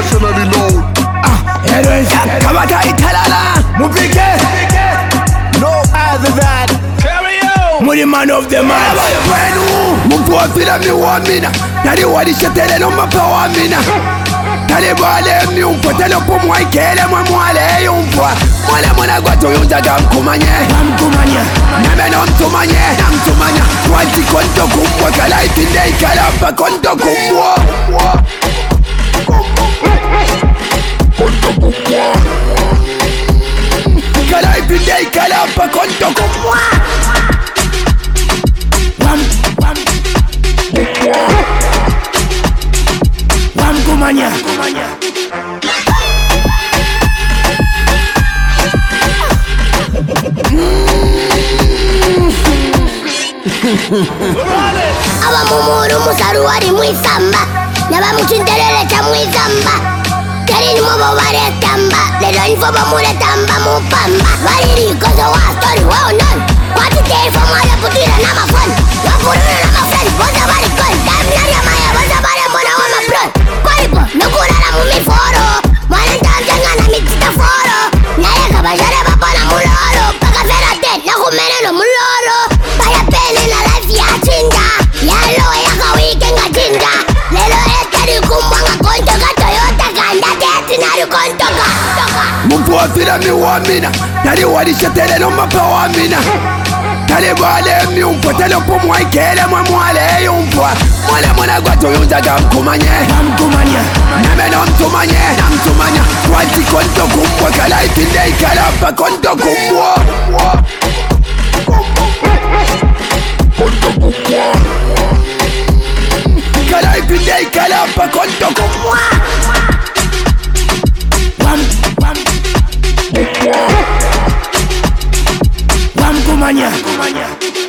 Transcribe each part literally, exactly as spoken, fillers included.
internationally known. Ah, heroes, Kabata Italala, Mupike. No other than Money man of the man. Mupua fila mi wamina. Tari wadi shetele no mapa wamina. Tari wale mi umpo tele po mwaikele mwa mwale yumpwa. Mwale mwana guato yunjaga mkumanye. Mkumanye. Neme no mtumanye. Mtumanye. Kwanti konto kumbwa kala itinde ikalapa konto kumbwa. Konto kumbwa. Kala itinde ikalapa konto kumbwa. Wam, wam, wam kumanya, kumanya. Aba mumuru musaruari mwisamba, naba muchintelele cha mwisamba. Keri mubo bare tamba, lelo info bamure tamba mupamba. Bariri kozo wa story wa onan. Kwati te for mala putira na ma fun. Wa puruna na ma friend, boza bari gun. Damnari amaya, boza bari mbona wa ma plot. Kwaripo, nukura na mumi foro. Mwana ntamjanga na mitita foro. Naya kabajare bapa na muloro. Paka fera ten, na kumene no muloro. Baya pene na life ya chinda. Yalo ya kawike nga chinda. Lelo etari kumbwanga konto ka Toyota kanda teti nari konto ka. Mupua fila mi wamina. Tari wadi shetele no mapa wamina. Tari wale mi umpo tele po mwaikele mwa mwale yumpwa. Mwale mwana guato yunjaga mkumanye. Mkumanye. Neme no mtumanye. Mtumanye. Kwanti konto kumbwa kala itinde ikalapa konto kumbwa. Konto kumbwa. Kala itinde ikalapa konto kumbwa. Wam, wam, wam kumanya, kumanya.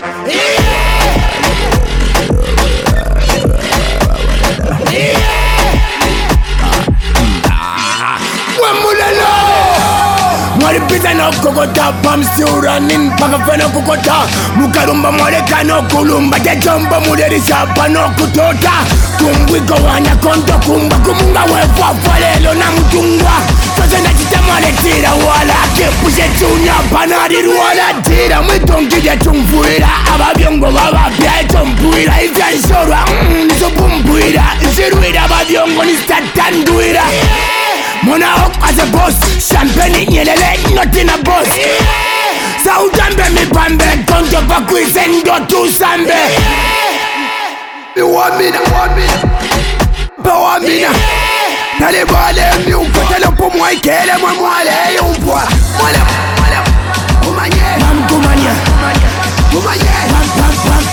Wamulelo. Mwari pita no kokota, pam still running, paka fena kokota. Mukarumba mwari kano kulumba, jajomba mulerisha pano kutota. Kumbwiko wana konto kumba, kumunga wefa falelo na mtungwa. Sasa na chitamale tira wala kepushe chunya panari wala tira mwitongija chumfuira ababyongo baba bya chumfuira ivyashorwa nizo bumbuira zirwira ababyongo ni satanduira Mona hok as a boss champagne nyelele not in a boss Saudambe mi pambe konto pakwise ndo tu sambe Mi wamina wamina Pa wamina Tale bale mi umpo tele po mwaikele mwa mwale yumpwa Mwale mwale kumanye Mam kumanye Kumanye Mam mam mam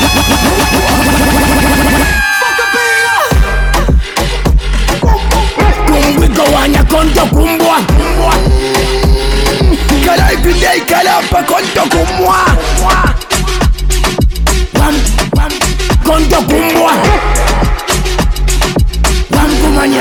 mam Kumbwiko wanya konto kumbwa Kala ipinde ikalapa konto kumbwa Mam mam konto kumbwa Mam kumanye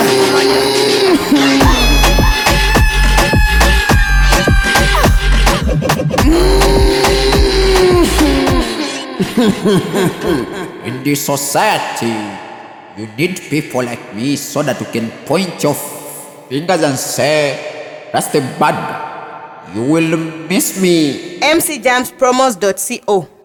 In this society, you need people like me so that you can point your fingers and say, that's the bad. You will miss me. M C Jams Promos dot co